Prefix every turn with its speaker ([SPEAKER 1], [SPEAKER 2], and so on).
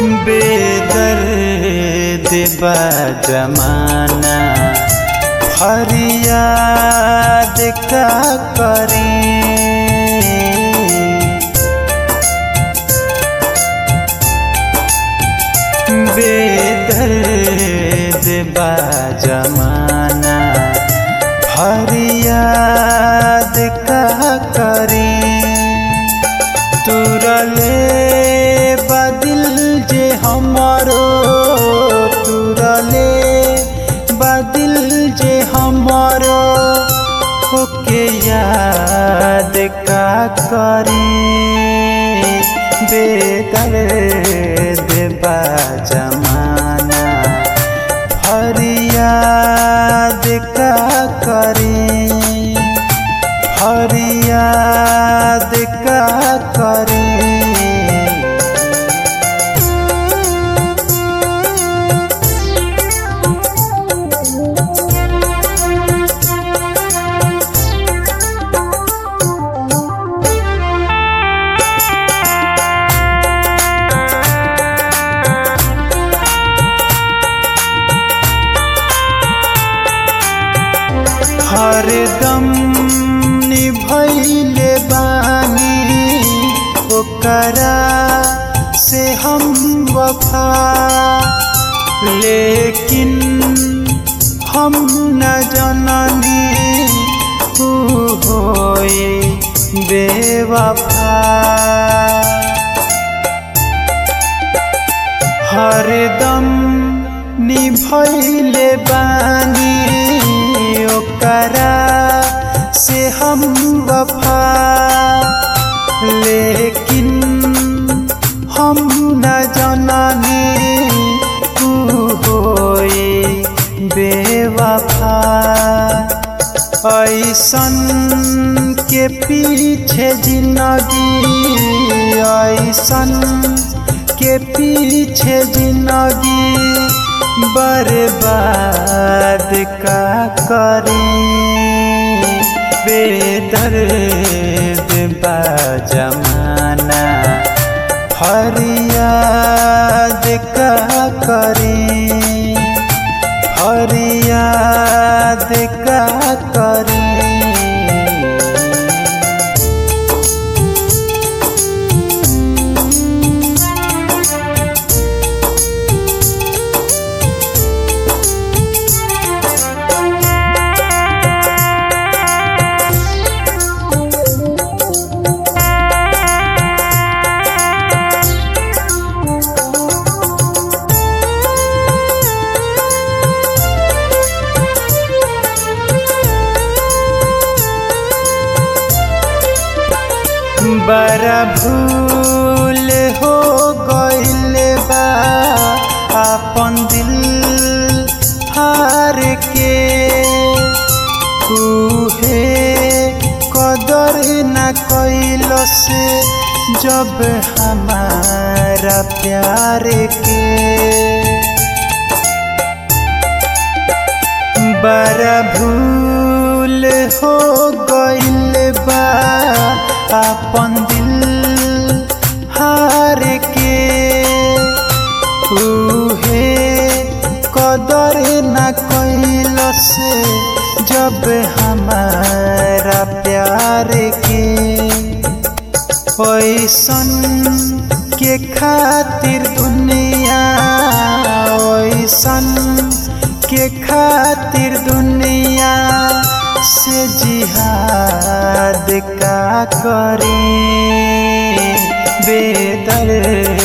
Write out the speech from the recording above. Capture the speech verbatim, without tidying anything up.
[SPEAKER 1] बेदर्द बा जमाना फरियाद का करें। बेदर्द बा जमाना फरियाद का करें। तुरले बदिल जे हमारो तुरले बदिल जे हमारो होके याद का करें। बेदर्द बा जमाना फरियाद का करें। फरियाद का करें। हरदम निभैले बानी ओकरा से हम वफा, लेकिन हम न जननी तू होए बेवफा। हरदम निभैले बानी ओकरा से हम वफा, लेकिन हम न जननी तू होए बेवफा। ऐसन के पीछे जिंदगी ऐसन के पीछे जिंदगी बर्बाद का करें। बेदर्द बा जमाना फरियाद का करें। फरियाद का करें। बड़ा भूल हो गइल बा आपन दिल हार के। उहे कदर न कइलस जब हमारा प्यार के। बड़ा भूल हो गइल बा आपन दिल हार के। उहे कदर न कइलस जब हमारा प्यार के। ऐसन के खातिर दुनिया ऐसन के खातिर दुनिया से जिहाद का करें। बेदर्द